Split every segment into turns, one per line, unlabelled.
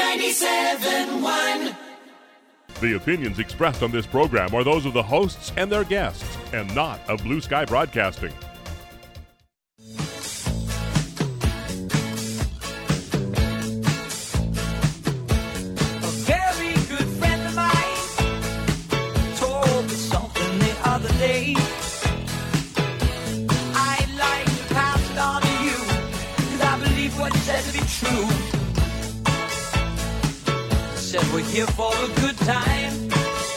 97.1.
The opinions expressed on this program are those of the hosts and their guests, and not of Blue Sky Broadcasting.
A very good friend of mine told me something the other day. I'd like to pass it on to you, 'cause I believe what he said to be true. Said we're here for a good time,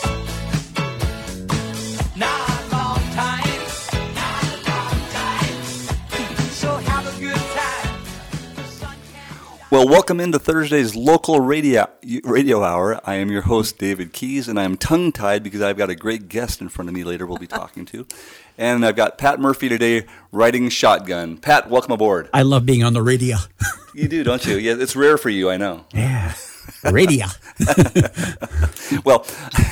not a long time, not a long time. So have a good time. The sun can't.
Well, welcome into Thursday's local radio hour. I am your host, David Keys, and I'm tongue-tied because I've got a great guest in front of me later we'll be talking to. And I've got Pat Murphy today riding shotgun. Pat, welcome aboard.
I love being on the radio.
You do, don't you? Yeah, it's rare for you, I know.
Yeah, radio.
Well,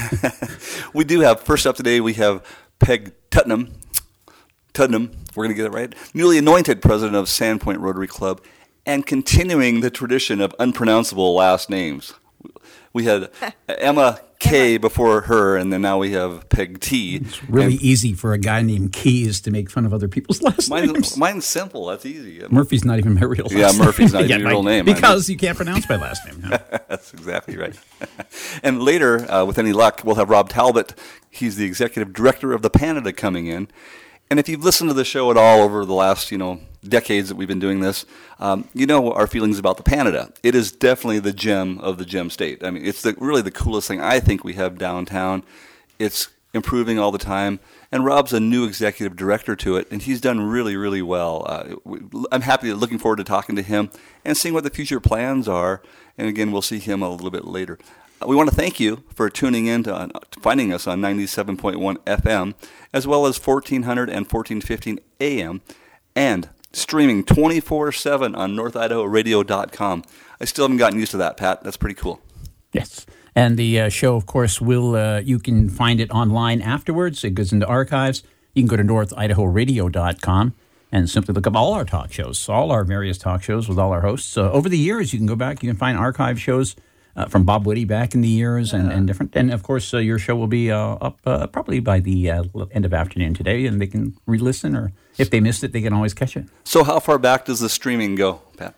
we do have, first up today, we have Peg Tutnam, we're going to get it right, newly anointed president of Sandpoint Rotary Club, and continuing the tradition of unpronounceable last names. We had Emma K before her, and then now we have Peg T.
It's really easy for a guy named Keys to make fun of other people's last names.
Mine's simple. That's easy.
Murphy's not even my real last name.
Yeah, Murphy's not even your real name.
Because you can't pronounce my last name. No.
That's exactly right. And later, with any luck, we'll have Rob Talbot. He's the executive director of the Panada coming in. And if you've listened to the show at all over the last, decades that we've been doing this, you know our feelings about the Panada. It is definitely the gem of the gem state. I mean, it's really the coolest thing I think we have downtown. It's improving all the time. And Rob's a new executive director to it, and he's done really, really well. I'm looking forward to talking to him and seeing what the future plans are. And again, we'll see him a little bit later. We want to thank you for tuning in to finding us on 97.1 FM, as well as 1400 and 1415 AM, and streaming 24/7 on NorthIdahoRadio.com. I still haven't gotten used to that, Pat. That's pretty cool.
Yes. And the show, of course, you can find it online afterwards. It goes into archives. You can go to NorthIdahoRadio.com and simply look up all our talk shows, all our various talk shows with all our hosts. Over the years, you can go back. You can find archive shows from Bob Whitty back in the years and different. And, of course, your show will be up probably by the end of afternoon today, and they can re-listen, or if they missed it, they can always catch it.
So how far back does the streaming go, Pat?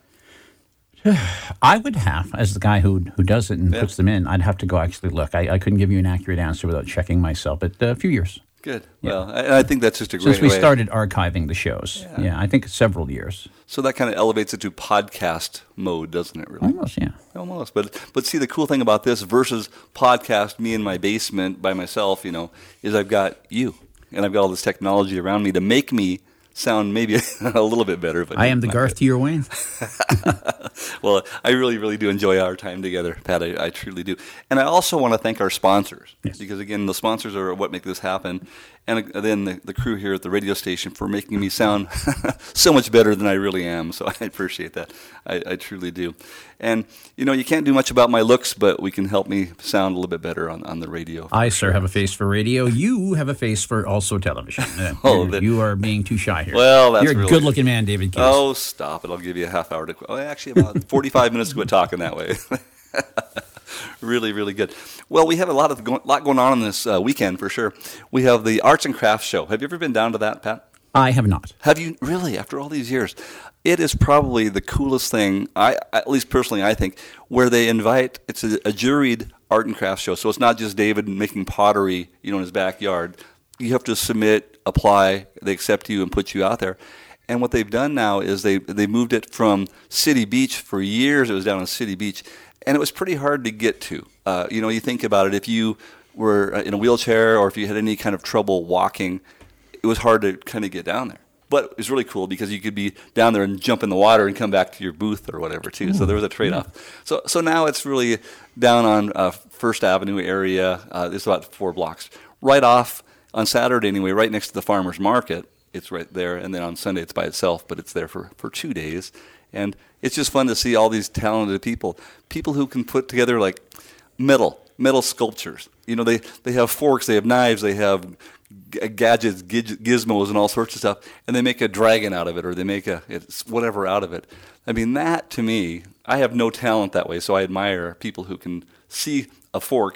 I would have, as the guy who does it and puts them in, I'd have to go actually look. I couldn't give you an accurate answer without checking myself, but a few years.
Good.
Yeah.
Well, I think that's just a great way.
Since we started archiving the shows. Yeah, I think several years.
So that kind of elevates it to podcast mode, doesn't it, really?
Almost, yeah.
Almost. But see, the cool thing about this versus podcast, me in my basement by myself, is I've got you. And I've got all this technology around me to make me sound maybe a little bit better. But
I am the Garth to your Wayne.
Well, I really, really do enjoy our time together, Pat. I truly do. And I also want to thank our sponsors.
Yes.
Because, again, the sponsors are what make this happen. And then the crew here at the radio station for making me sound so much better than I really am. So I appreciate that. I truly do. And, you can't do much about my looks, but we can help me sound a little bit better on the radio.
I, sir, have a face for radio. You have a face for also television. You are being too shy here.
Well, that's
You're a
really
good-looking man, David Keys.
Oh, stop it. I'll give you a half hour to quit. Actually, about 45 minutes to quit talking that way. Really, really good. Well, we have a lot going on this weekend, for sure. We have the Arts and Crafts Show. Have you ever been down to that, Pat?
I have not.
Have you really, after all these years? It is probably the coolest thing, at least personally, I think, where they invite, it's a juried art and crafts show. So it's not just David making pottery, in his backyard. You have to submit, apply, they accept you and put you out there. And what they've done now is they moved it from City Beach. For years it was down on City Beach, and it was pretty hard to get to. You think about it, if you were in a wheelchair or if you had any kind of trouble walking, it was hard to kind of get down there. But it was really cool because you could be down there and jump in the water and come back to your booth or whatever, too. Ooh, so there was a trade-off. Yeah. So now it's really down on First Avenue area. It's about 4 blocks. Right off on Saturday anyway, right next to the farmer's market. It's right there. And then on Sunday it's by itself, but it's there for 2 days. And it's just fun to see all these talented people who can put together like metal sculptures. You know, they have forks, they have knives, they have gadgets, gizmos, and all sorts of stuff, and they make a dragon out of it, or they make it's whatever out of it. I mean, that to me, I have no talent that way, so I admire people who can see a fork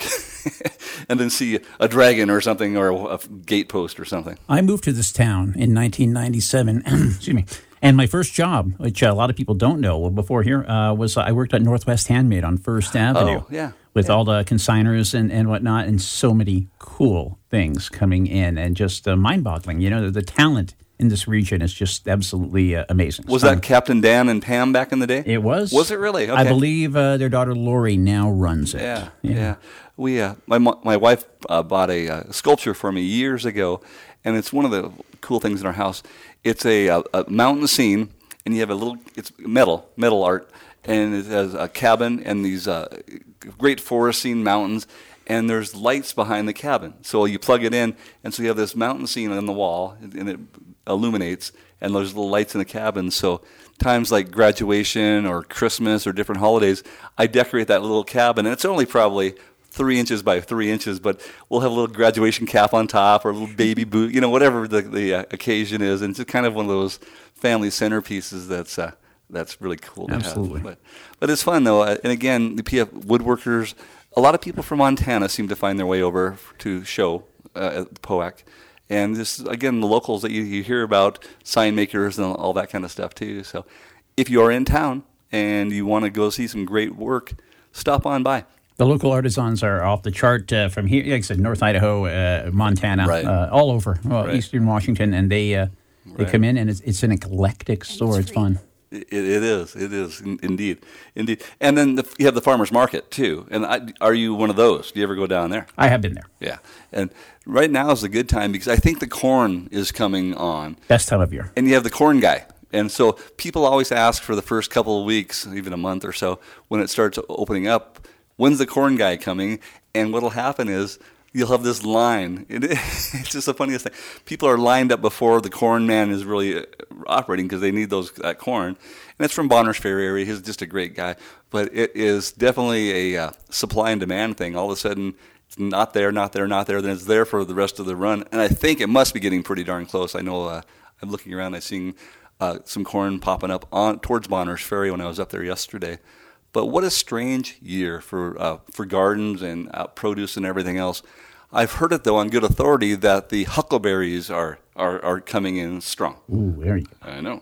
and then see a dragon or something, or a gate post or something.
I moved to this town in 1997. Excuse me. And my first job, which a lot of people don't know before here, was I worked at Northwest Handmade on First Avenue.
Oh, yeah.
With all the consigners and whatnot, and so many cool things coming in, and just mind-boggling. You know, the talent in this region is just absolutely amazing.
Was that Captain Dan and Pam back in the day?
It was.
Was it really? Okay.
I believe their daughter Lori now runs it.
Yeah. We, my wife bought a sculpture for me years ago, and it's one of the cool things in our house. It's a mountain scene, and you have it's metal art, and it has a cabin and these great forest scene, mountains, and there's lights behind the cabin. So you plug it in, and so you have this mountain scene on the wall, and it illuminates, and there's little lights in the cabin. So times like graduation or Christmas or different holidays, I decorate that little cabin, and it's only probably 3 inches by 3 inches, but we'll have a little graduation cap on top or a little baby boot, you know, whatever the occasion is. And it's kind of one of those family centerpieces that's really cool to
Absolutely.
have. But it's fun, though. And again, the PF woodworkers, a lot of people from Montana seem to find their way over to show at the POAC. And this, again, the locals that you hear about, sign makers and all that kind of stuff, too. So if you are in town and you want to go see some great work, stop on by.
The local artisans are off the chart from here, like I said, North Idaho, Montana,
Right.
all over,
Right.
Eastern Washington, and they
Right.
come in, and it's an eclectic store. It's fun.
It is indeed. And then you have the farmers market too. And are you one of those? Do you ever go down there?
I have been there.
Yeah. And right now is a good time because I think the corn is coming on.
Best time of year.
And you have the corn guy. And so people always ask for the first couple of weeks, even a month or so, when it starts opening up, when's the corn guy coming? And what'll happen is you'll have this line. It's just the funniest thing. People are lined up before the corn man is really operating because they need that corn. And it's from Bonners Ferry area. He's just a great guy. But it is definitely a supply and demand thing. All of a sudden, it's not there, then it's there for the rest of the run. And I think it must be getting pretty darn close. I know I'm looking around, I'm seeing some corn popping up towards Bonners Ferry when I was up there yesterday. But what a strange year for gardens and produce and everything else. I've heard it, though, on good authority that the huckleberries are coming in strong.
Ooh, there you go.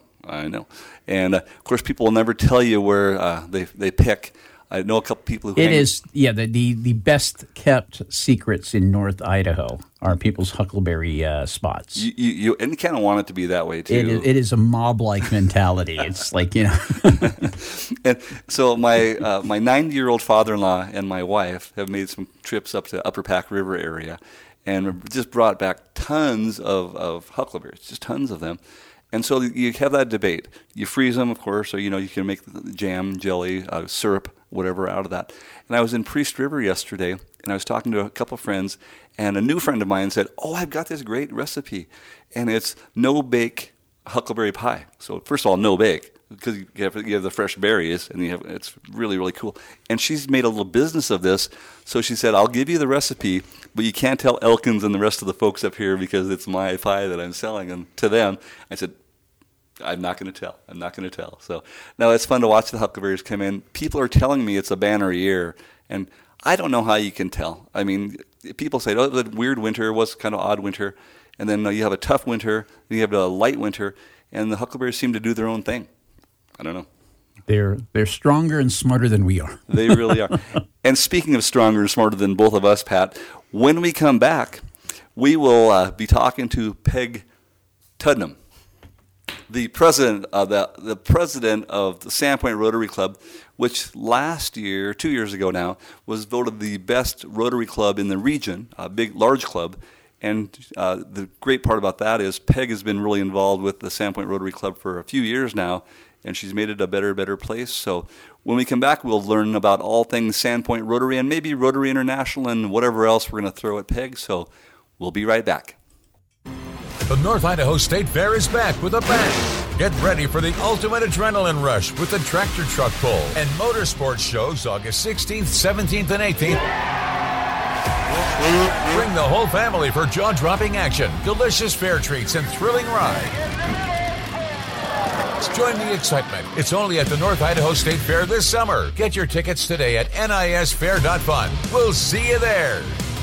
I know. And, of course, people will never tell you where they pick. I know a couple people who
It is, the best kept secrets in North Idaho are people's huckleberry spots.
You kind of want it to be that way, too.
It is a mob-like mentality. It's like, you know.
And so my 90-year-old father-in-law and my wife have made some trips up to Upper Pack River area and just brought back tons of huckleberries, just tons of them. And so you have that debate. You freeze them, of course, so you can make jam, jelly, syrup, whatever out of that. And I was in Priest River yesterday, and I was talking to a couple of friends, and a new friend of mine said, "Oh, I've got this great recipe, and it's no-bake huckleberry pie." So first of all, no-bake, because you have the fresh berries, and it's really, really cool. And she's made a little business of this, so she said, "I'll give you the recipe, but you can't tell Elkins and the rest of the folks up here because it's my pie that I'm selling." And to them, I said, I'm not going to tell. So now it's fun to watch the huckleberries come in. People are telling me it's a banner year, and I don't know how you can tell. I mean, people say, "Oh, the weird winter was kind of odd winter," and then you have a tough winter, then you have a light winter, and the huckleberries seem to do their own thing. I don't know.
They're stronger and smarter than we are.
They really are. And speaking of stronger and smarter than both of us, Pat, when we come back, we will be talking to Peg Tudnam, the president of the president of the Sandpoint Rotary Club, which last year, 2 years ago now, was voted the best Rotary Club in the region, a big, large club. And the great part about that is Peg has been really involved with the Sandpoint Rotary Club for a few years now, and she's made it a better place. So when we come back, we'll learn about all things Sandpoint Rotary and maybe Rotary International and whatever else we're going to throw at Peg. So we'll be right back.
The North Idaho State Fair is back with a bang. Get ready for the ultimate adrenaline rush with the tractor truck pull and motorsports shows August 16th, 17th, and 18th. Bring the whole family for jaw-dropping action, delicious fair treats, and thrilling rides. Join the excitement. It's only at the North Idaho State Fair this summer. Get your tickets today at nisfair.fun. We'll see you there.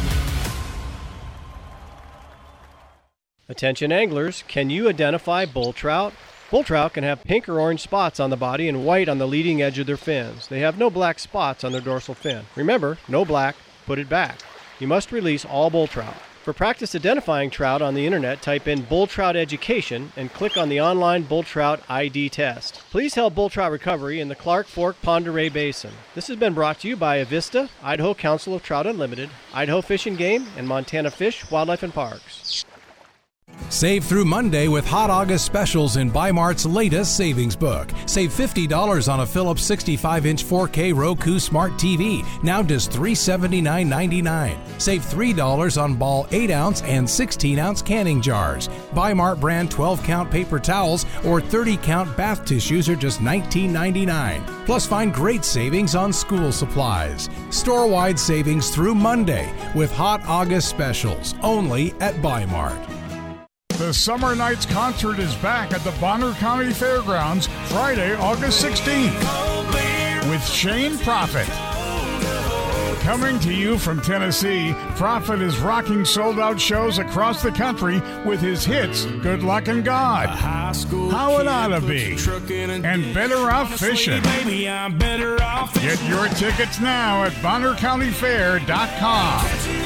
Attention anglers, can you identify bull trout? Bull trout can have pink or orange spots on the body and white on the leading edge of their fins. They have no black spots on their dorsal fin. Remember, no black, put it back. You must release all bull trout. For practice identifying trout on the internet, type in bull trout education and click on the online bull trout ID test. Please help bull trout recovery in the Clark Fork Pend Oreille Basin. This has been brought to you by Avista, Idaho Council of Trout Unlimited, Idaho Fish and Game, and Montana Fish, Wildlife and Parks.
Save through Monday with Hot August specials in Bi-Mart's latest savings book. Save $50 on a Philips 65-inch 4K Roku Smart TV, now just $379.99. Save $3 on Ball 8-ounce and 16-ounce canning jars. Bi-Mart brand 12-count paper towels or 30-count bath tissues are just $19.99. Plus, find great savings on school supplies. Store-wide savings through Monday with Hot August specials, only at Bi-Mart.
The Summer Nights Concert is back at the Bonner County Fairgrounds Friday, August 16th with Shane Prophet. Coming to you from Tennessee, Prophet is rocking sold-out shows across the country with his hits Good Luck and God, How It Oughta Be, and Better Off Fishing. Get your tickets now at BonnerCountyFair.com.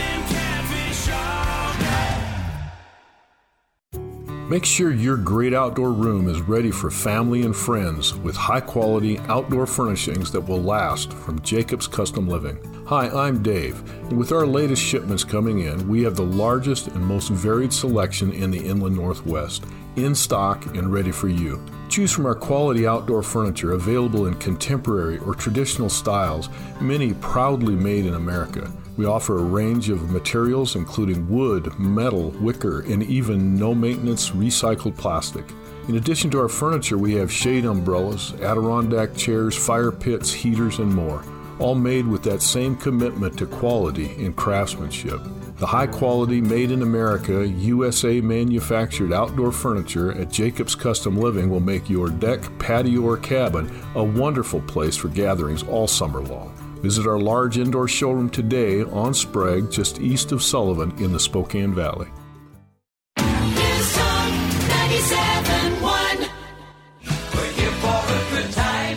Make sure your great outdoor room is ready for family and friends with high-quality outdoor furnishings that will last from Jacobs Custom Living. Hi, I'm Dave, and with our latest shipments coming in, we have the largest and most varied selection in the Inland Northwest, in stock and ready for you. Choose from our quality outdoor furniture available in contemporary or traditional styles, many proudly made in America. We offer a range of materials including wood, metal, wicker, and even no-maintenance recycled plastic. In addition to our furniture, we have shade umbrellas, Adirondack chairs, fire pits, heaters, and more, all made with that same commitment to quality and craftsmanship. The high-quality, made-in-America, USA manufactured outdoor furniture at Jacobs Custom Living will make your deck, patio, or cabin a wonderful place for gatherings all summer long. Visit our large indoor showroom today on Sprague, just east of Sullivan in the Spokane Valley.
News Talk 97.1. We're here for a good time.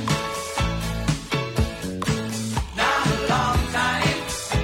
Not a long time.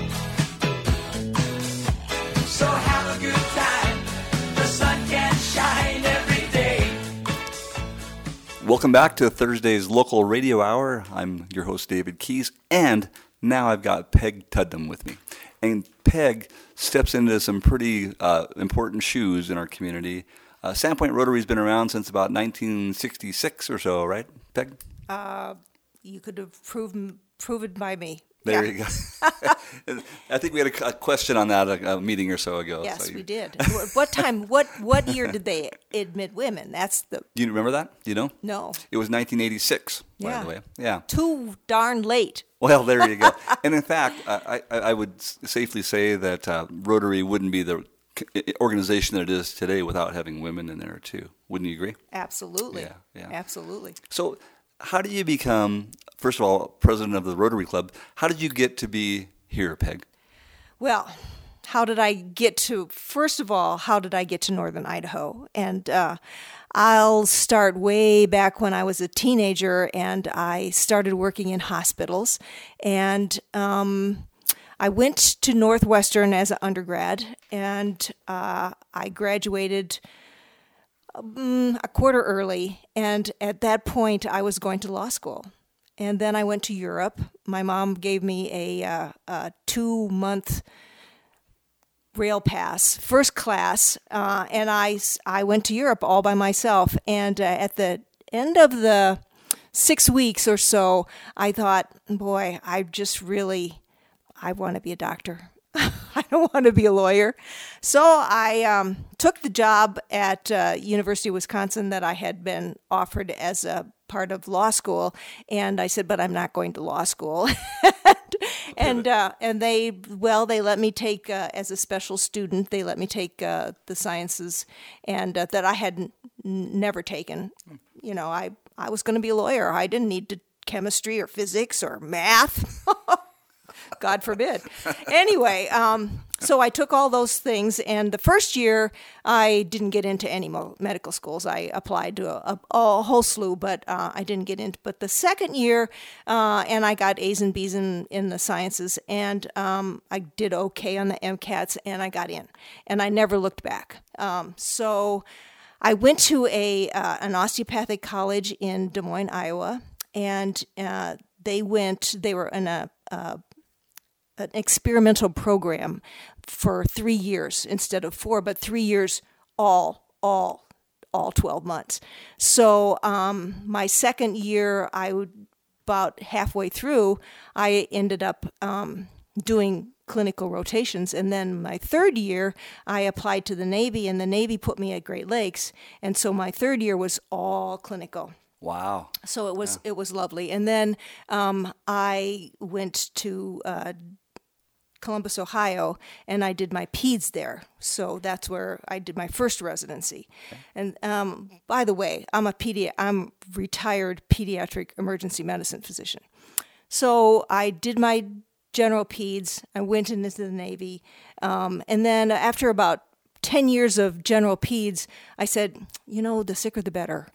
So have a good time. The sun can shine every day.
Welcome back to Thursday's Local Radio Hour. I'm your host, David Keys, and now I've got Peg Tudnam with me. And Peg steps into some pretty important shoes in our community. Sandpoint Rotary's been around since about 1966 or so, right, Peg?
You could have proven by me.
There you go. I think we had a question on that a meeting or so ago.
Yes,
so
we did. What time? What year did they admit women? That's the.
Do you remember that? Do you know?
No.
It was 1986, by
Yeah.
the way. Yeah.
Too darn late.
Well, there you go. And in fact, I would safely say that Rotary wouldn't be the organization that it is today without having women in there too. Wouldn't you agree?
Absolutely.
Yeah.
Absolutely.
So how do you become, first of all, president of the Rotary Club? How did you get to be here, Peg?
Well, first of all, how did I get to Northern Idaho? And I'll start way back when I was a teenager and I started working in hospitals. And I went to Northwestern as an undergrad, and I graduated a quarter early. And at that point, I was going to law school. And then I went to Europe. My mom gave me a 2-month rail pass, first class, and I went to Europe all by myself. And at the end of the 6 weeks or so, I thought, boy, I want to be a doctor. I don't want to be a lawyer. So I took the job at University of Wisconsin that I had been offered as a part of law school, and I said, but I'm not going to law school. and they let me take as a special student. They let me take the sciences, and that I had never taken. You know, I was going to be a lawyer. I didn't need chemistry or physics or math. God forbid. Anyway, so I took all those things, and the first year I didn't get into any medical schools. I applied to a whole slew, but I didn't get into. But the second year, and I got A's and B's in the sciences, and I did okay on the MCATs, and I got in, and I never looked back. So I went to an osteopathic college in Des Moines, Iowa, and they were in an experimental program for 3 years instead of 4, but 3 years all 12 months. So my second year, about halfway through, I ended up doing clinical rotations. And then my third year, I applied to the Navy, and the Navy put me at Great Lakes. And so my third year was all clinical.
Wow.
So it was lovely. And then I went to Columbus, Ohio, and I did my peds there. So that's where I did my first residency. Okay. And by the way, I'm retired pediatric emergency medicine physician. So I did my general peds. I went into the Navy, and then after about 10 years of general peds, I said, the sicker the better.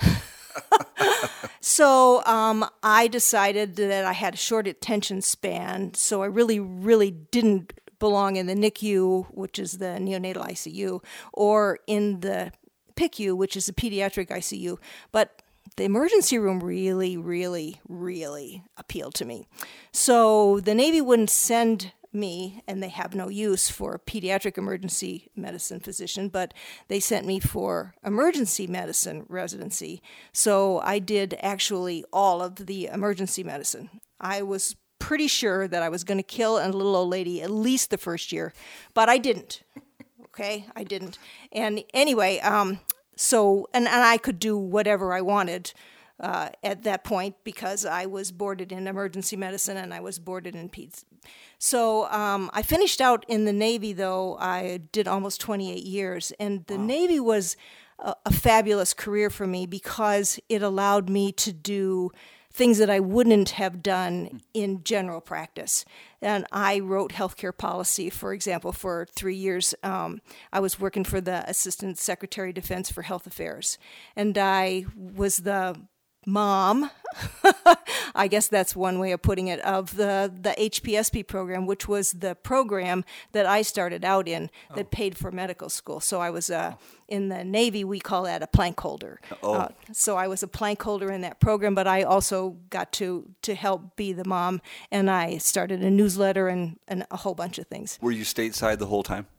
So I decided that I had a short attention span, so I really, really didn't belong in the NICU, which is the neonatal ICU, or in the PICU, which is the pediatric ICU. But the emergency room really, really, really appealed to me. So the Navy wouldn't send me, and they have no use for a pediatric emergency medicine physician, but they sent me for emergency medicine residency. So I did actually all of the emergency medicine. I was pretty sure that I was going to kill a little old lady at least the first year, but I didn't. Okay, I didn't. And anyway, so I could do whatever I wanted at that point because I was boarded in emergency medicine and I was boarded in peds. So I finished out in the Navy, though. I did almost 28 years, and the Navy was a fabulous career for me because it allowed me to do things that I wouldn't have done in general practice. And I wrote healthcare policy, for example, for 3 years. I was working for the Assistant Secretary of Defense for Health Affairs, and I was the mom, I guess that's one way of putting it, of the HPSP program, which was the program that I started out in that paid for medical school. So I was in the Navy, we call that a plank holder. So I was a plank holder in that program, but I also got to help be the mom, and I started a newsletter and a whole bunch of things.
Were you stateside the whole time?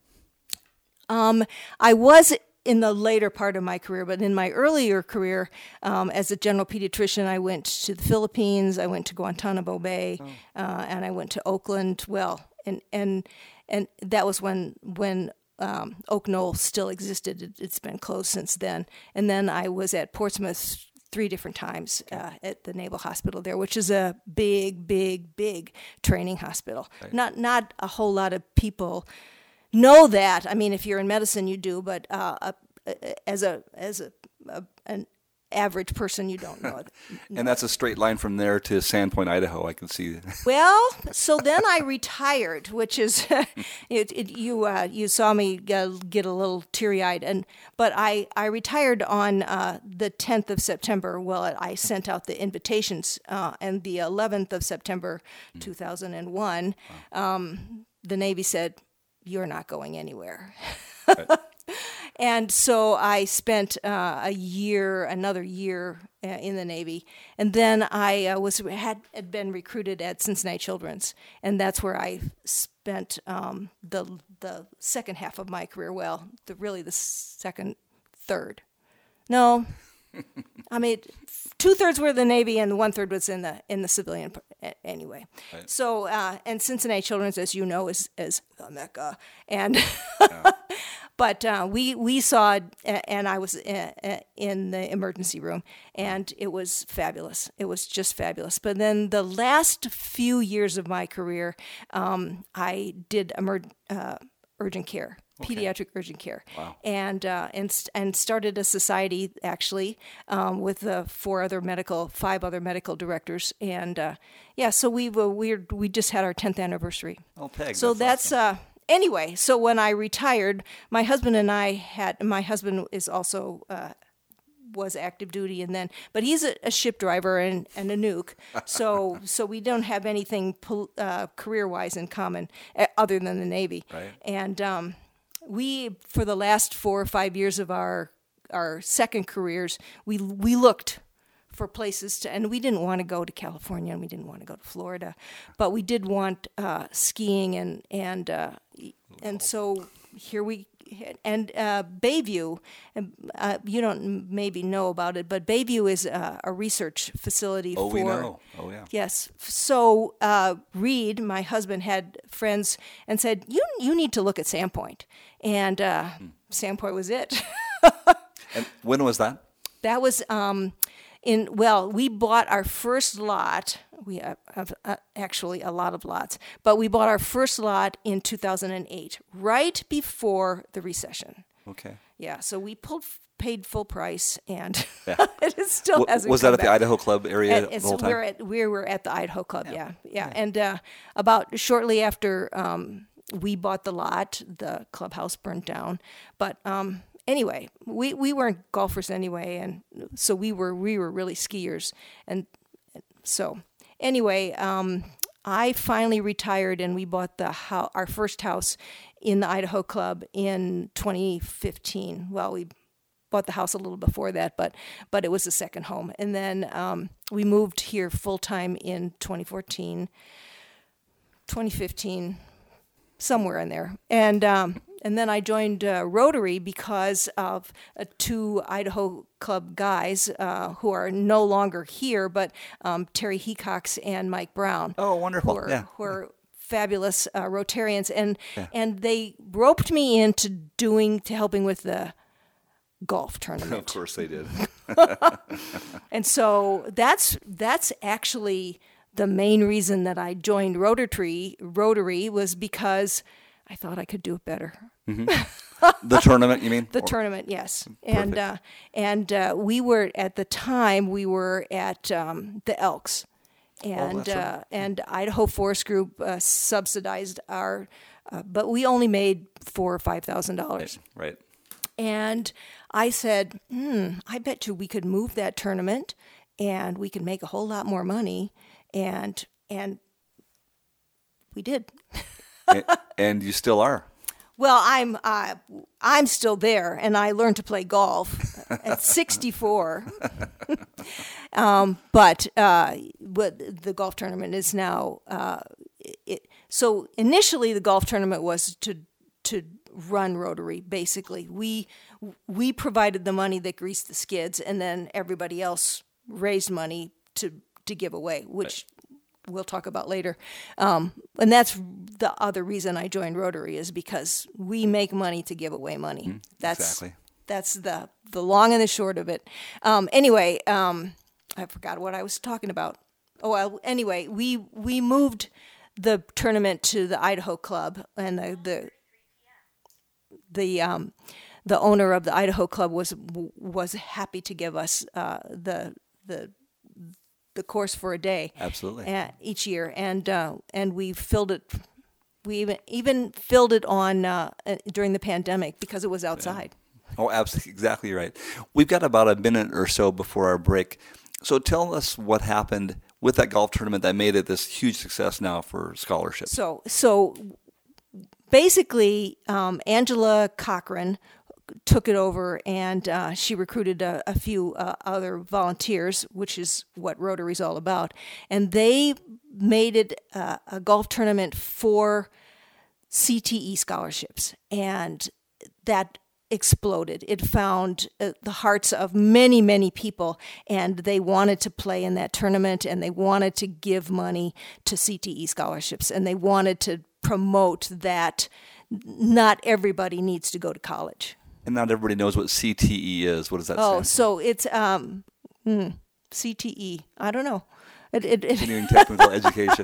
I was in the later part of my career, but in my earlier career, as a general pediatrician, I went to the Philippines, I went to Guantanamo Bay, and I went to Oakland. Well, and that was when Oak Knoll still existed. It's been closed since then. And then I was at Portsmouth 3 different times at the Naval Hospital there, which is a big, big, big training hospital. Right. Not a whole lot of people know that. I mean, if you're in medicine, you do, but as an average person, you don't know it.
And that's a straight line from there to Sandpoint, Idaho. I can see.
Well, so then I retired, which is you saw me get a little teary-eyed, but I retired on the 10th of September. Well, I sent out the invitations, and the 11th of September, 2001, the Navy said, "You're not going anywhere." Right. And so I spent another year in the Navy, and then I had been recruited at Cincinnati Children's, and that's where I spent the second half of my career. Well, the third. No, I mean 2/3 were the Navy, and 1/3 was in the civilian. Anyway, right. So and Cincinnati Children's, as you know, is the Mecca, and But we saw it, and I was in the emergency room, and it was fabulous. It was just fabulous. But then the last few years of my career, I did urgent care. Pediatric urgent care,
Wow.
and started a society actually with 5 other medical directors, and so we just had our 10th anniversary.
Oh, Peg.
So that's anyway. So when I retired, my husband is also was active duty, but he's a ship driver and a nuke, so we don't have anything career wise in common other than the Navy,
right.
And we, for the last 4 or 5 years of our second careers, we looked for places to, and we didn't want to go to California and we didn't want to go to Florida, but we did want skiing and so here we. And Bayview, you don't maybe know about it, but Bayview is a research facility for...
Oh, we know. Oh, yeah.
Yes. So Reed, my husband, had friends and said, you need to look at Sandpoint. And Sandpoint was it.
And when was that?
That was we bought our first lot. We have actually a lot of lots, but we bought our first lot in 2008, right before the recession.
Okay.
Yeah, so we paid full price, and it still hasn't.
Was that at the Idaho Club area the whole time?
We were at the Idaho Club. Yeah. And about shortly after we bought the lot, the clubhouse burned down, but. Anyway, we weren't golfers anyway, and so we were really skiers, and so anyway, I finally retired, and we bought our first house in the Idaho Club in 2015. Well, we bought the house a little before that, but it was a second home, and then we moved here full time in 2014, 2015, somewhere in there, and then I joined Rotary because of 2 Idaho Club guys who are no longer here, but Terry Hecox and Mike Brown.
Oh, wonderful!
Who are fabulous Rotarians, and they roped me into helping with the golf tournament.
Of course they did.
And so that's actually the main reason that I joined Rotary was because I thought I could do it better.
Mm-hmm. The tournament, you mean?
The tournament, yes.
Perfect.
And we were at the time at the Elks, and
right.
And Idaho Forest Group subsidized our, but we only made $4,000 or $5,000.
Right.
And I said, I bet you we could move that tournament, and we could make a whole lot more money, and we did.
And you still are.
Well, I'm still there, and I learned to play golf at 64. But the golf tournament is now. So initially, the golf tournament was to run Rotary. Basically, we provided the money that greased the skids, and then everybody else raised money to give away, which. Right. We'll talk about later. And that's the other reason I joined Rotary is because we make money to give away money.
Exactly.
That's the long and the short of it. Anyway, I forgot what I was talking about. Oh, well, anyway, we moved the tournament to the Idaho Club, and the owner of the Idaho Club was happy to give us the course for a day.
Absolutely.
Each year, and we filled it. We even filled it on during the pandemic because it was outside.
Oh, absolutely, exactly right. We've got about a minute or so before our break. So tell us what happened with that golf tournament that made it this huge success now for scholarships.
So basically, Angela Cochran took it over, and she recruited a few other volunteers, which is what Rotary's all about. And they made it a golf tournament for CTE scholarships, and that exploded. It found the hearts of many, many people, and they wanted to play in that tournament, and they wanted to give money to CTE scholarships, and they wanted to promote that not everybody needs to go to college.
And not everybody knows what CTE is. What does that
Oh,
stand for?
so it's CTE. I don't know.
Continuing technical education.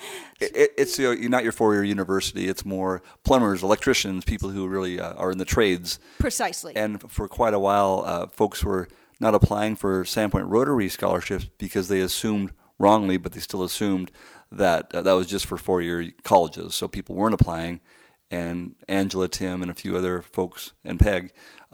It's not your four-year university. It's more plumbers, electricians, people who really are in the trades.
Precisely.
And for quite a while, folks were not applying for Sandpoint Rotary scholarships because they assumed wrongly, but they still assumed that that was just for four-year colleges. So people weren't applying. And Angela, Tim, and a few other folks, and Peg,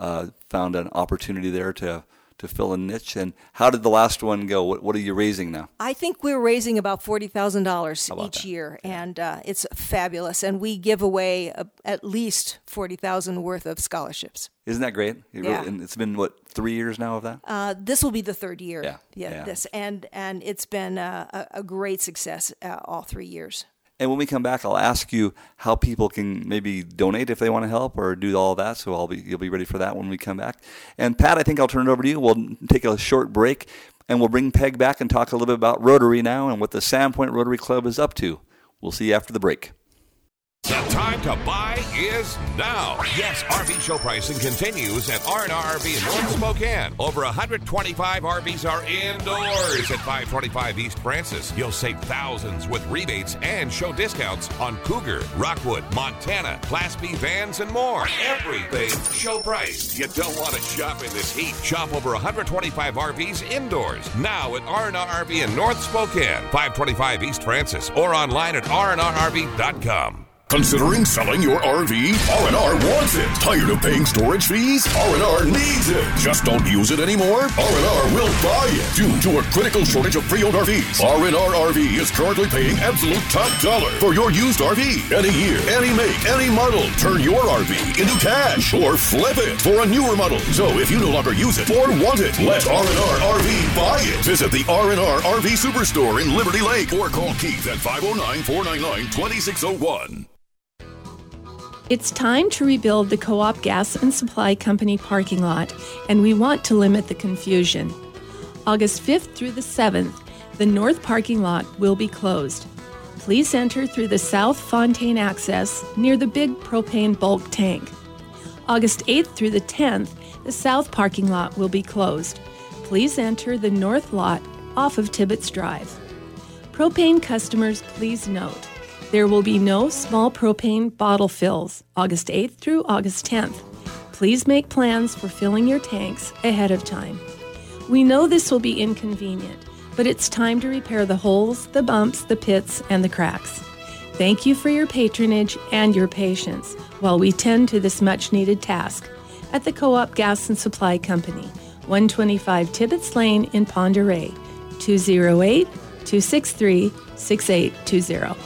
found an opportunity there to fill a niche. And how did the last one go? What are you raising now?
I think we're raising about $40,000 each
that?
year, and it's fabulous. And we give away at least $40,000 worth of scholarships.
Isn't that great?
Yeah.
And it's been, 3 years now of that?
This will be the third year.
Yeah.
This and it's been a great success all 3 years.
And when we come back, I'll ask you how people can maybe donate if they want to help or do all that. So you'll be ready for that when we come back. And Pat, I think I'll turn it over to you. We'll take a short break, and we'll bring Peg back and talk a little bit about Rotary now and what the Sandpoint Rotary Club is up to. We'll see you after the break.
The time to buy is now. Yes, RV show pricing continues at R&R RV in North Spokane. Over 125 RVs are indoors at 525 East Francis. You'll save thousands with rebates and show discounts on Cougar, Rockwood, Montana, Class B vans, and more. Everything show price. You don't want to shop in this heat. Shop over 125 RVs indoors now at R&R RV in North Spokane, 525 East Francis, or online at rnrrv.com.
Considering selling your RV? R&R wants it. Tired of paying storage fees? R&R needs it. Just don't use it anymore? R&R will buy it. Due to a critical shortage of pre-owned RVs, R&R RV is currently paying absolute top dollar for your used RV. Any year, any make, any model. Turn your RV into cash or flip it for a newer model. So if you no longer use it or want it, let R&R RV buy it. Visit the R&R RV Superstore in Liberty Lake or call Keith at 509-499-2601.
It's time to rebuild the Co-op Gas and Supply Company parking lot, and we want to limit the confusion. August 5th through the 7th, the north parking lot will be closed. Please enter through the South Fontaine access near the big propane bulk tank. August 8th through the 10th, the south parking lot will be closed. Please enter the north lot off of Tibbetts Drive. Propane customers, please note, there will be no small propane bottle fills August 8th through August 10th. Please make plans for filling your tanks ahead of time. We know this will be inconvenient, but it's time to repair the holes, the bumps, the pits, and the cracks. Thank you for your patronage and your patience while we tend to this much-needed task at the Co-op Gas and Supply Company, 125 Tibbetts Lane in Pend Oreille, 208-263-6820.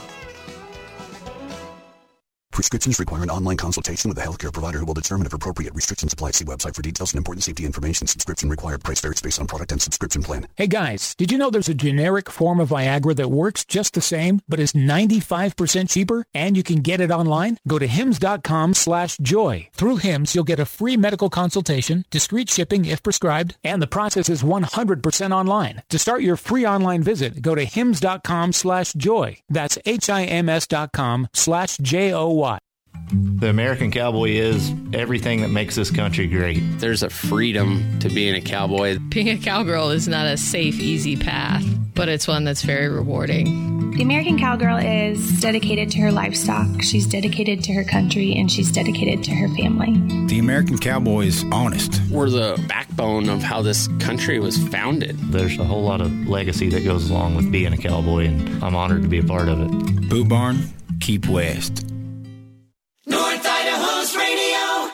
Prescriptions require an online consultation with a healthcare provider who will determine if appropriate. Restrictions apply. See website for details and important safety information. Subscription required. Price varies based on product and subscription plan.
Hey guys, did you know there's a generic form of Viagra that works just the same, but is 95% cheaper? And you can get it online? Go to hims.com/joy. Through Hims, you'll get a free medical consultation, discreet shipping if prescribed, and the process is 100% online. To start your free online visit, go to hims.com/joy. That's HIMS.com/JOY.
The American cowboy is everything that makes this country great.
There's a freedom to being a cowboy.
Being a cowgirl is not a safe, easy path, but it's one that's very rewarding.
The American cowgirl is dedicated to her livestock, she's dedicated to her country, and she's dedicated to her family.
The American cowboy is honest.
We're the backbone of how this country was founded.
There's a whole lot of legacy that goes along with being a cowboy, and I'm honored to be a part of it.
Boot Barn, keep west.
North Idaho's Radio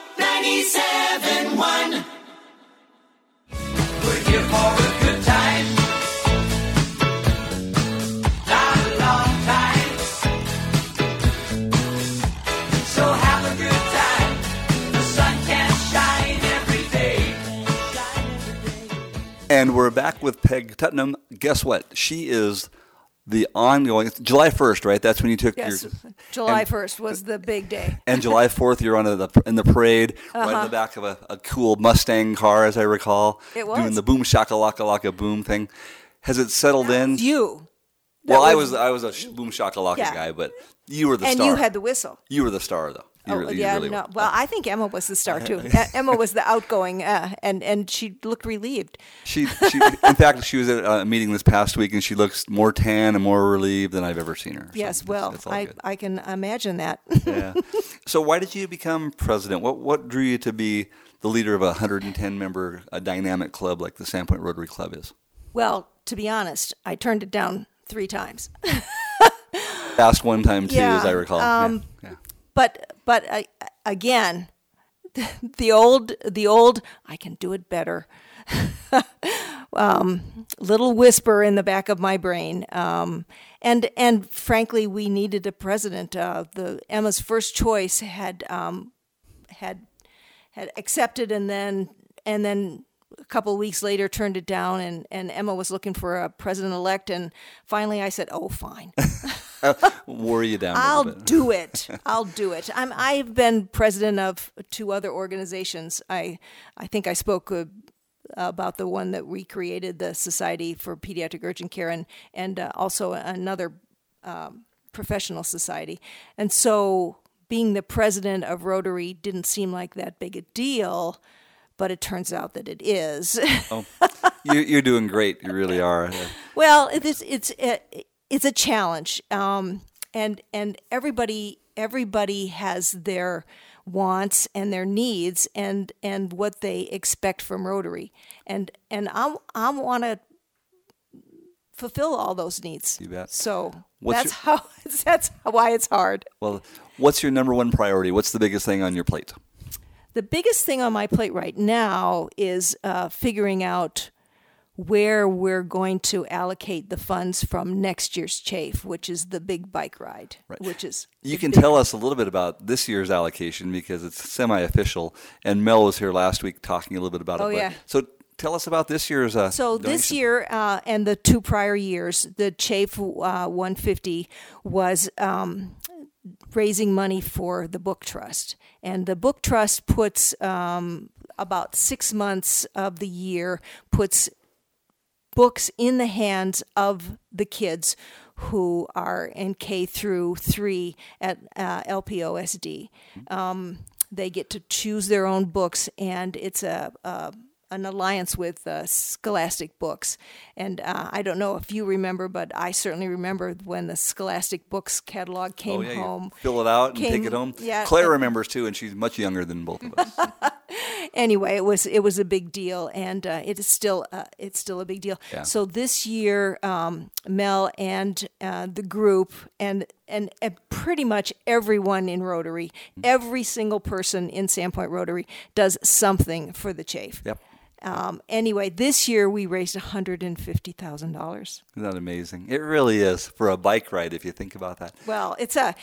97.1. We're here for a good time. Not a long time. So have a good time. The sun can shine every day.
And we're back with Peg Tutnam. Guess what? She is the ongoing July 1st, right? That's when you took your
July 1st was the big day.
And July 4th, you're in the parade, right in the back of a cool Mustang car, as I recall.
It was
doing the boom shakalaka laka boom thing. Has it settled in?
You.
Well, I was a boom shakalaka guy, but you were the star.
And you had the whistle.
You were the star, though. You really were.
Well, I think Emma was the star too. Emma was the outgoing, and she looked relieved.
She in fact, she was at a meeting this past week, and she looks more tan and more relieved than I've ever seen her.
Yes,
so
well,
it's all good.
I can imagine that.
Yeah. So why did you become president? What drew you to be the leader of a 110-member dynamic club like the Sandpoint Rotary Club is?
Well, to be honest, I turned it down 3 times.
Asked one time too, as I recall. Yeah.
But again, the old I can do it better. Little whisper in the back of my brain. And frankly, we needed a president. Emma's first choice had accepted, and then a couple of weeks later turned it down, and Emma was looking for a president-elect, and finally I said, "Oh, fine."
Worry you down.
I'll do it. I've been president of 2 other organizations. I think I spoke about the one that we created, the Society for Pediatric Urgent Care, and also another professional society. And so being the president of Rotary didn't seem like that big a deal, but it turns out that it is.
Oh, you're doing great. You really are.
Well, it's a challenge, and everybody has their wants and their needs and what they expect from Rotary, and I want to fulfill all those needs.
You bet.
So that's why it's hard.
Well, what's your number one priority? What's the biggest thing on your plate?
The biggest thing on my plate right now is figuring out where we're going to allocate the funds from next year's CHAFE, which is the big bike ride.
Right.
Which is
you can tell us a little bit about this year's allocation because it's semi-official, and Mel was here last week talking a little bit about it.
Oh, yeah.
So tell us about this year's
So
donation.
this year and the 2 prior years, the CHAFE 150 was raising money for the Book Trust. And the Book Trust puts about 6 months of the year, puts books in the hands of the kids who are in K through 3 at LPOSD. They get to choose their own books, and it's an alliance with Scholastic Books. And I don't know if you remember, but I certainly remember when the Scholastic Books catalog came home.
You fill it out and take it home.
Yeah,
Claire remembers too, and she's much younger than both of us.
Anyway, it was a big deal, and it's still a big deal.
Yeah.
So this year, Mel and the group and pretty much everyone in Rotary, every single person in Sandpoint Rotary does something for the CHAFE.
Yep.
Anyway, this year we raised $150,000.
Isn't that amazing? It really is for a bike ride if you think about that.
Well, it's the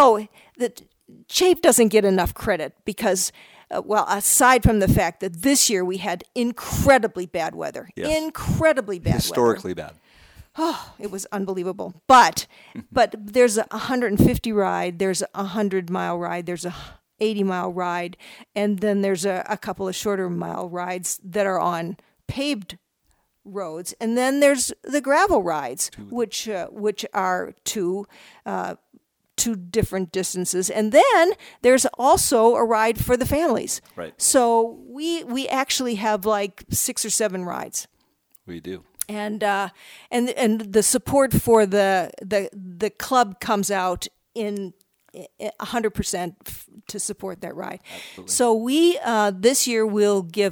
CHAFE doesn't get enough credit because, aside from the fact that this year we had incredibly bad weather,
Historically bad.
Oh, it was unbelievable. But there's a 150 ride, there's a 100-mile ride, there's a 80-mile ride, and then there's a couple of shorter mile rides that are on paved roads, and then there's the gravel rides, which are two different distances, and then there's also a ride for the families.
Right.
So we actually have like 6 or 7 rides.
We do.
And the support for the club comes out in 100% to support that ride.
Absolutely.
So we this year will give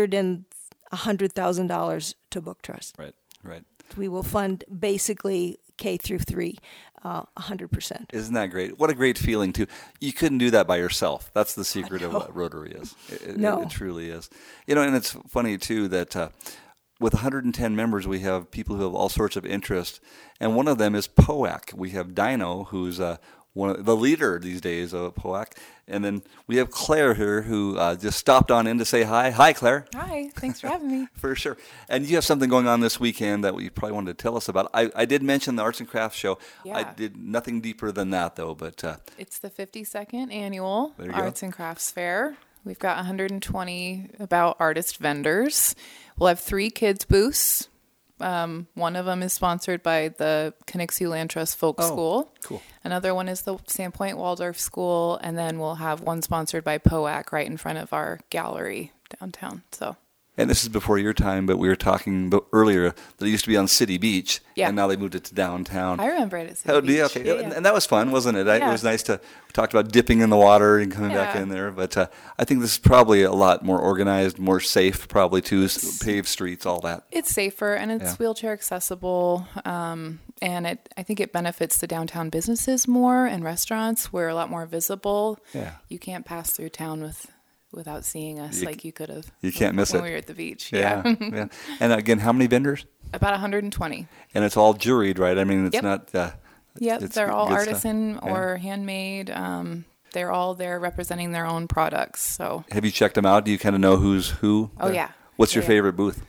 $100,000 to Book Trust.
Right.
We will fund basically K through 3, 100%.
Isn't that great? What a great feeling too. You couldn't do that by yourself. That's the secret of what Rotary is. It truly is. And it's funny too that with 110 members, we have people who have all sorts of interest, and one of them is POAC. We have Dino, who's the leader these days of POAC, and then we have Claire here, who just stopped on in to say hi. Hi, Claire.
Hi, thanks for having me.
For sure. And you have something going on this weekend that you probably wanted to tell us about. I did mention the Arts and Crafts Show.
Yeah.
I did nothing deeper than that, though. But
it's the 52nd annual Arts
go.
and Crafts Fair. We've got 120 artist vendors. We'll have 3 kids booths, One of them is sponsored by the Connexu Land Trust Folk School.
Cool.
Another one is the Sandpoint Waldorf School, and then we'll have one sponsored by POAC right in front of our gallery downtown. So.
And this is before your time, but we were talking earlier that it used to be on City Beach, and now they moved it to downtown.
I remember it at City Beach.
Okay.
Yeah.
And that was fun, wasn't it? It was nice to talk about dipping in the water and coming back in there. But I think this is probably a lot more organized, more safe, probably too, paved streets, all that.
It's safer and it's wheelchair accessible, and I think it benefits the downtown businesses more and restaurants. We're a lot more visible.
Yeah.
You can't pass through town without seeing us like you could have.
You can't miss it.
When we were at the beach.
Yeah. And again, how many vendors?
About 120.
And it's all juried, right? I mean, it's not...
They're all artisan or handmade. They're all there representing their own products. So,
have you checked them out? Do you kind of know who's who?
Oh, yeah.
What's your favorite booth?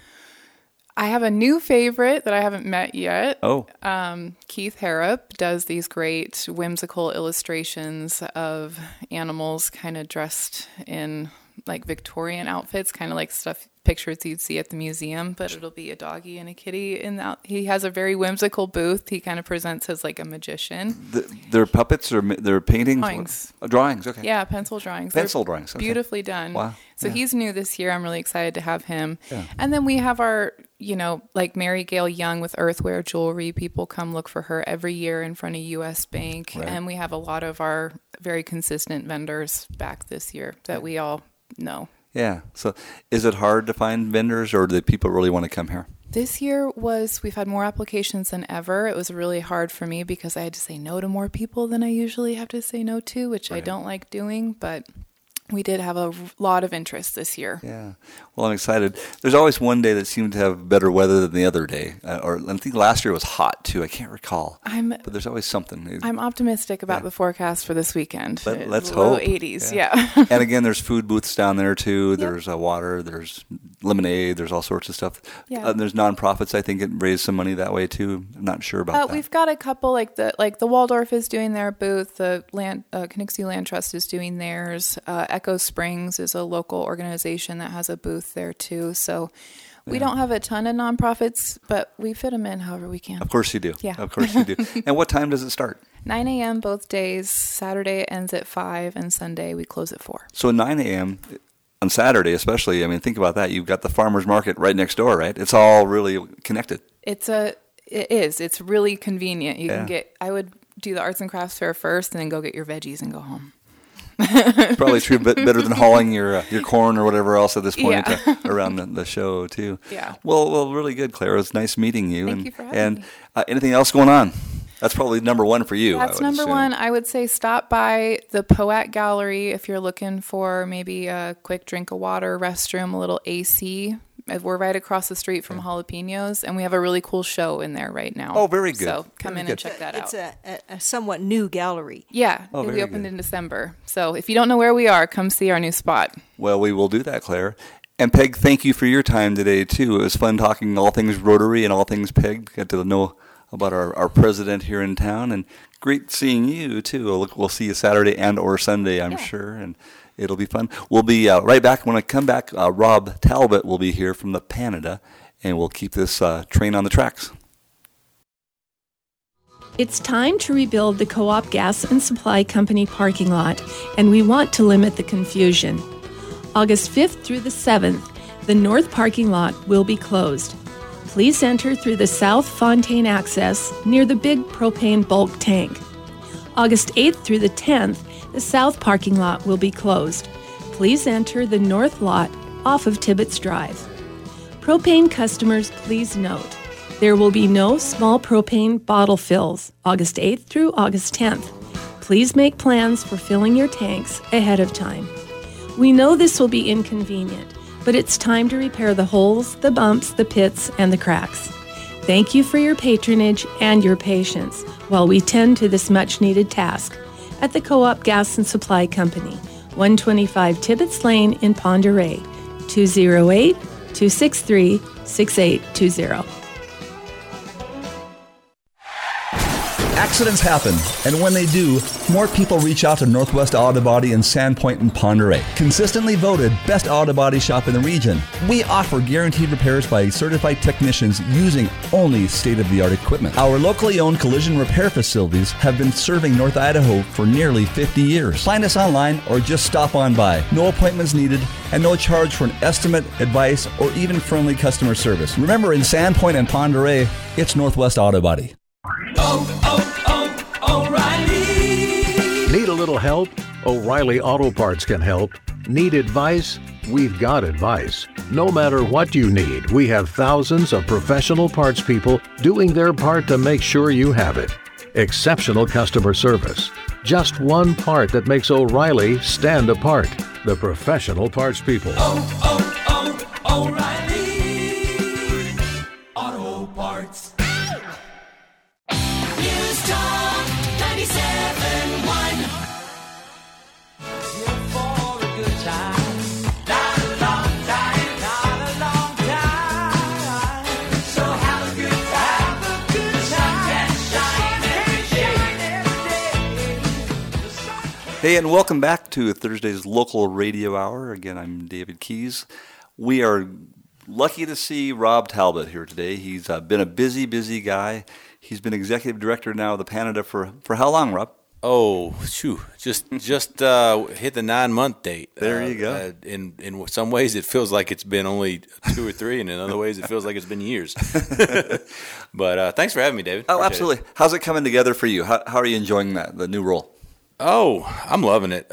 I have a new favorite that I haven't met yet.
Oh.
Keith Harrop does these great whimsical illustrations of animals kind of dressed in like Victorian outfits, kind of like pictures you'd see at the museum, but it'll be a doggy and a kitty. He has a very whimsical booth. He kind of presents as like a magician.
They're puppets or they're paintings?
Drawings.
Drawings, okay.
Yeah, pencil drawings.
Drawings. Okay.
Beautifully done.
Wow.
So he's new this year. I'm really excited to have him.
Yeah.
And then we have our, like Mary Gail Young with Earthware Jewelry. People come look for her every year in front of U.S. Bank.
Right.
And we have a lot of our very consistent vendors back this year that we all know.
Yeah. So is it hard to find vendors, or do people really want to come here?
This year we've had more applications than ever. It was really hard for me because I had to say no to more people than I usually have to say no to, which I don't like doing, but we did have a lot of interest this year.
Yeah. Well, I'm excited. There's always one day that seemed to have better weather than the other day. Or I think last year was hot, too. I can't recall. But there's always something.
I'm optimistic about the forecast for this weekend.
Let's
Low
hope.
80s,
And again, there's food booths down there, too. There's water. There's lemonade. There's all sorts of stuff.
Yeah.
There's nonprofits, I think, that raise some money that way, too. I'm not sure about that.
We've got a couple, like the Waldorf is doing their booth. The Connexu Land Trust is doing theirs. Echo Springs is a local organization that has a booth there too. So we don't have a ton of nonprofits, but we fit them in however we can.
Of course you do.
Yeah.
Of course you do. And what time does it start?
9 a.m. both days. Saturday ends at 5 and Sunday we close at 4.
So 9 a.m. on Saturday especially, I mean, think about that. You've got the farmer's market right next door, right? It's all really connected.
It is. It's really convenient. You can I would do the arts and crafts fair first and then go get your veggies and go home.
Probably true, but better than hauling your corn or whatever else at this point around the show too.
Yeah.
Well, really good, Claire. It's nice meeting you.
Thank you for having me.
Anything else going on? That's probably number one for you.
That's number one. I would say stop by the POAC Gallery if you're looking for maybe a quick drink of water, restroom, a little AC. We're right across the street from Jalapenos, and we have a really cool show in there right now.
Oh, very good.
So come in and check that out.
It's a somewhat new gallery.
Yeah, we opened in December. So if you don't know where we are, come see our new spot.
Well, we will do that, Claire. And Peg, thank you for your time today, too. It was fun talking all things Rotary and all things Peg. Got to know about our president here in town, and great seeing you, too. We'll see you Saturday and or Sunday, I'm sure, and it'll be fun. We'll be right back. When I come back, Rob Talbot will be here from the Panada, and we'll keep this train on the tracks.
It's time to rebuild the Co-op Gas and Supply Company parking lot, and we want to limit the confusion. August 5th through the 7th, the north parking lot will be closed. Please enter through the South Fontaine access near the big propane bulk tank. August 8th through the 10th, the south parking lot will be closed. Please enter the north lot off of Tibbetts Drive. Propane customers, please note, there will be no small propane bottle fills August 8th through August 10th. Please make plans for filling your tanks ahead of time. We know this will be inconvenient, but it's time to repair the holes, the bumps, the pits, and the cracks. Thank you for your patronage and your patience while we tend to this much-needed task at the Co-op Gas and Supply Company, 125 Tibbetts Lane in Pend Oreille, 208-263-6820.
Accidents happen, and when they do, more people reach out to Northwest Auto Body in Sandpoint and Pend Oreille. Consistently voted best auto body shop in the region, we offer guaranteed repairs by certified technicians using only state-of-the-art equipment. Our locally owned collision repair facilities have been serving North Idaho for nearly 50 years. Find us online or just stop on by. No appointments needed and no charge for an estimate, advice, or even friendly customer service. Remember, in Sandpoint and Pend Oreille, it's Northwest Auto Body.
O'Reilly.
Need a little help? O'Reilly Auto Parts can help. Need advice? We've got advice. No matter what you need, we have thousands of professional parts people doing their part to make sure you have it. Exceptional customer service. Just one part that makes O'Reilly stand apart. The professional parts people.
O'Reilly Auto Parts. News Talk 97.1. Here for a good time. Not a long time. Not a long time. So have a good time. Have a good time. Sun can shine every day.
Hey, and welcome back to Thursday's Local Radio Hour. Again, I'm David Keys. We are lucky to see Rob Talbot here today. He's been a busy guy. He's been executive director now of the Panada for how long, Rob?
Oh, just hit the 9-month date.
There you go.
In some ways, it feels like it's been only 2 or 3, and in other ways, it feels like it's been years. But thanks for having me, David.
Oh,
Appreciate
absolutely. How's it coming together for you? How are you enjoying the new role?
Oh, I'm loving it.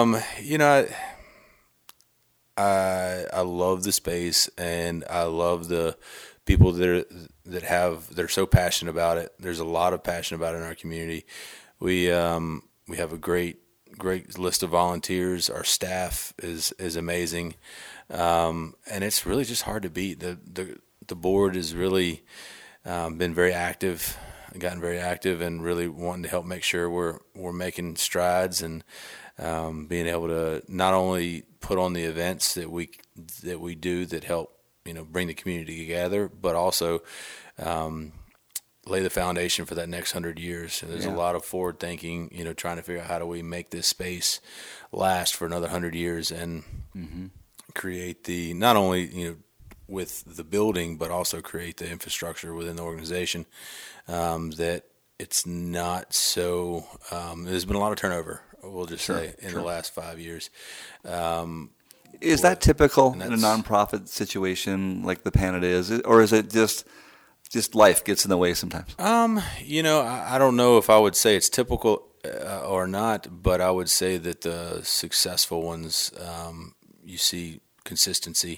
I love the space, and I love the people that are so passionate about it. There's a lot of passion about it in our community. We have a great list of volunteers. Our staff is amazing, and it's really just hard to beat. The board has really been very active. Gotten very active and really wanting to help make sure we're making strides and being able to not only put on the events that we do that help bring the community together, but also lay the foundation for that next 100 years. And there's a lot of forward thinking, trying to figure out how do we make this space last for another 100 years and create the not only with the building, but also create the infrastructure within the organization that it's not so. There's been a lot of turnover, we'll just say, in the last 5 years.
Is that typical in a nonprofit situation like the Panada is, or is it just life gets in the way sometimes?
I don't know if I would say it's typical or not, but I would say that the successful ones, you see consistency.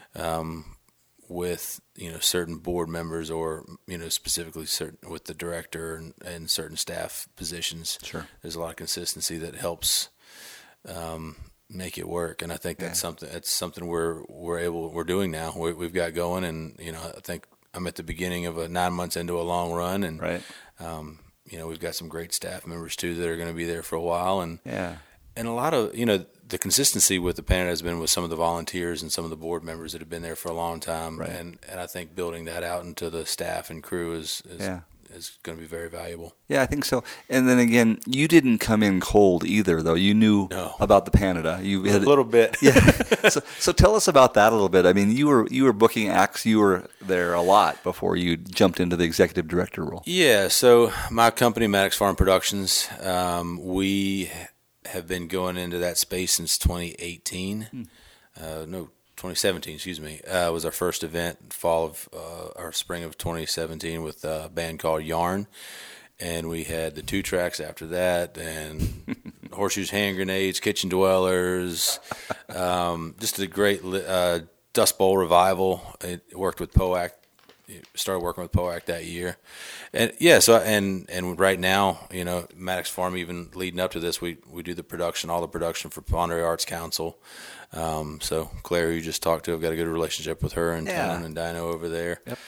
With certain board members or specifically certain with the director and certain staff positions.
Sure,
there's a lot of consistency that helps make it work, and I think that's something we're doing now. We've got going, and I think I'm at the beginning of 9 months into a long run, and we've got some great staff members too that are going to be there for a while, and a lot of the consistency with the Panada has been with some of the volunteers and some of the board members that have been there for a long time. Right. And I think building that out into the staff and crew is going to be very valuable.
Yeah, I think so. And then again, you didn't come in cold either, though. You knew about the Panada. You had
a little bit.
Yeah. So tell us about that a little bit. I mean, you were booking acts. You were there a lot before you jumped into the executive director role.
Yeah. So my company, Maddox Farm Productions, we have been going into that space since 2018. 2017, excuse me, was our first event, spring of 2017 with a band called Yarn. And we had the 2 tracks after that, and Horseshoes, Hand Grenades, Kitchen Dwellers, just a great Dust Bowl revival. It worked with POAC. Started working with POAC that year, and and right now, Maddox Farm, even leading up to this, we do all the production for Pend Oreille Arts Council. So Claire, you just talked to, I've got a good relationship with her and Tone and Dino over there.
Yep.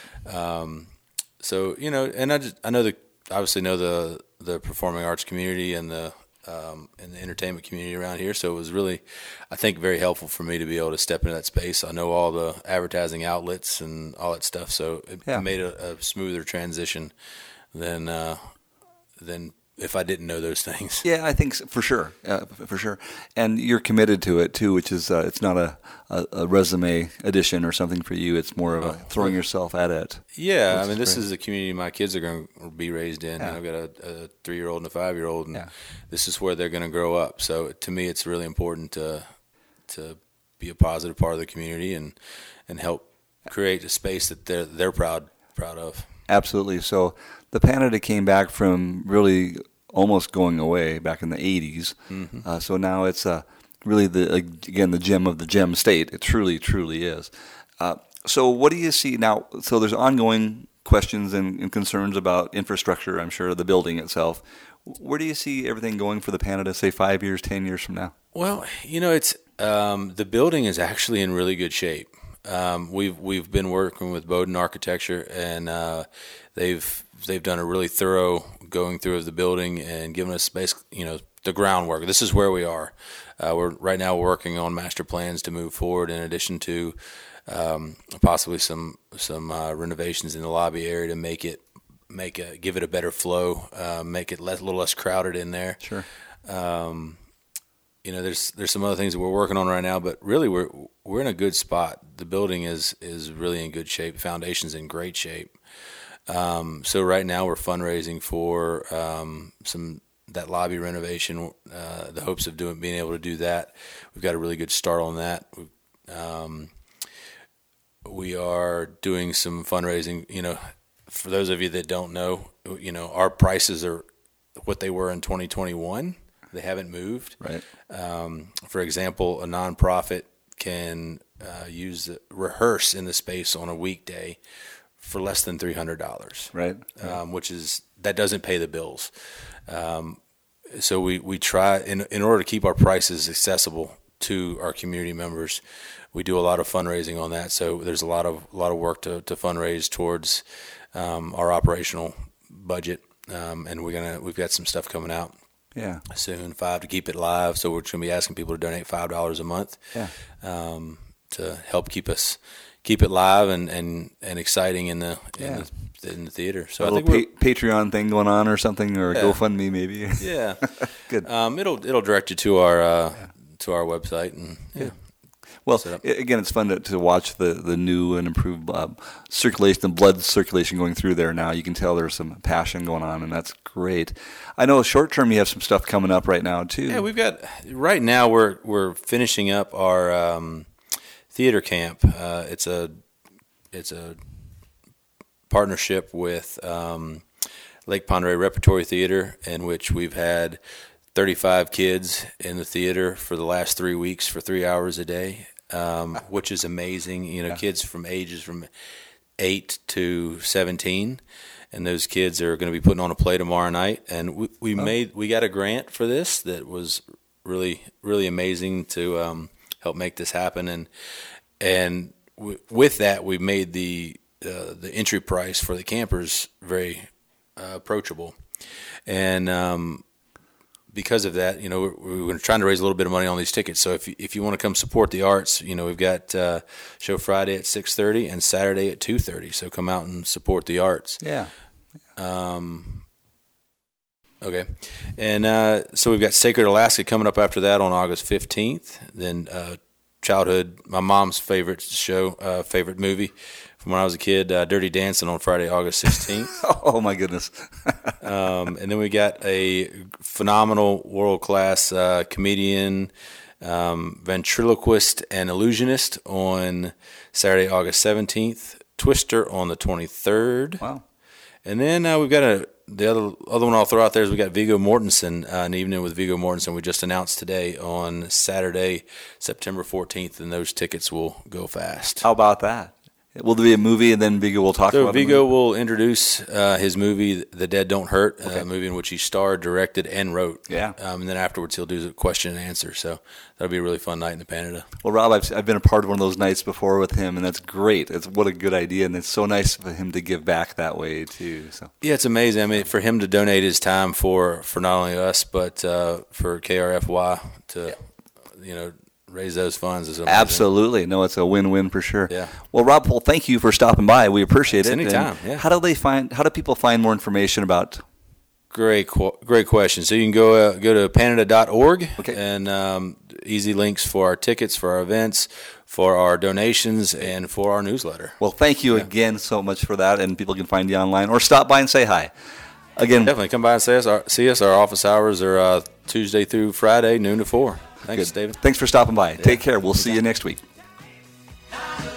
And I obviously know the performing arts community and the entertainment community around here. So it was really, I think, very helpful for me to be able to step into that space. I know all the advertising outlets and all that stuff, so it made a smoother transition than if I didn't know those things.
Yeah, I think for sure, and you're committed to it too, which is it's not a resume addition or something for you. It's more of a throwing yourself at it.
Yeah, I mean, this is the community my kids are going to be raised in. Yeah. I've got a 3-year-old and a 5-year-old, and this is where they're going to grow up. So to me, it's really important to be a positive part of the community and help create a space that they're proud of.
Absolutely. So the Panada came back from really almost going away back in the 80s.
Mm-hmm.
So now it's really the gem of the gem state. It truly, truly is. So what do you see now? So there's ongoing questions and concerns about infrastructure, I'm sure, the building itself. Where do you see everything going for the Panada, say 5 years, 10 years from now?
Well, it's the building is actually in really good shape. We've been working with Bowden Architecture, and they've done a really thorough going through of the building and given us the groundwork. This is where we are. We're right now working on master plans to move forward, in addition to possibly some renovations in the lobby area to give it a better flow, make it a little less crowded in there.
Sure.
There's some other things that we're working on right now, but really we're in a good spot. The building is really in good shape. Foundation's in great shape. So right now we're fundraising for that lobby renovation. The hopes of being able to do that. We've got a really good start on that. We are doing some fundraising. For those of you that don't know, our prices are what they were in 2021. They haven't moved.
Right.
For example, a nonprofit can rehearse in the space on a weekday for less than $300.
Right.
That doesn't pay the bills. So we try in order to keep our prices accessible to our community members. We do a lot of fundraising on that. So there's a lot of work to fundraise towards our operational budget, and we've got some stuff coming out.
Yeah.
Soon, to keep it live. So we're going to be asking people to donate $5 a month.
Yeah.
To help keep it live and exciting in the theater. So
I think Patreon thing going on or something, or GoFundMe maybe.
Yeah.
Good.
It'll direct you to our website and
Well, again, it's fun to watch the new and improved circulation, the blood circulation going through there now. You can tell there's some passion going on, and that's great. I know short term you have some stuff coming up right now too.
Yeah, we've got right now we're finishing up our theater camp. It's a partnership with Lake Pend Oreille Repertory Theater, in which we've had 35 kids in the theater for the last 3 weeks for 3 hours a day, which is amazing. Kids from ages from 8 to 17, and those kids are going to be putting on a play tomorrow night. And we got a grant for this that was really, really amazing to help make this happen. And with that, we made the entry price for the campers very approachable, and because of that, we're trying to raise a little bit of money on these tickets. So if you want to come support the arts, we've got show Friday at 6:30 and Saturday at 2:30. So come out and support the arts.
Yeah.
Okay. And so we've got Sacred Alaska coming up after that on August 15th. Then my mom's favorite show, favorite movie from when I was a kid, Dirty Dancing on Friday, August 16th.
Oh, my goodness.
And then we got a phenomenal world-class comedian, ventriloquist, and illusionist on Saturday, August 17th. Twister on the 23rd.
Wow.
And then we've got the other one I'll throw out there is we got Viggo Mortensen, an evening with Viggo Mortensen. We just announced today on Saturday, September 14th, and those tickets will go fast.
How about that? Will there be a movie, and then Viggo will talk about it?
So Viggo will introduce his movie, The Dead Don't Hurt, a movie in which he starred, directed, and wrote.
Yeah.
And then afterwards he'll do a question and answer. So that'll be a really fun night in the Panada.
Well, Rob, I've been a part of one of those nights before with him, and that's great. What a good idea, and it's so nice for him to give back that way too. So
yeah, it's amazing. I mean, for him to donate his time for not only us but for KRFY to raise those funds is amazing.
Absolutely. No, it's a win-win for sure.
Yeah.
Well, Rob, thank you for stopping by. We appreciate it.
Anytime.
And how do people find more information about
Great question. So you can go to Panada.org and easy links for our tickets, for our events, for our donations, and for our newsletter.
Well, thank you again so much for that, and people can find you online or stop by and say hi. Again,
definitely come by and see us. Our office hours are Tuesday through Friday, noon to 4. Thanks, David.
Thanks for stopping by. Take care. We'll see you next week.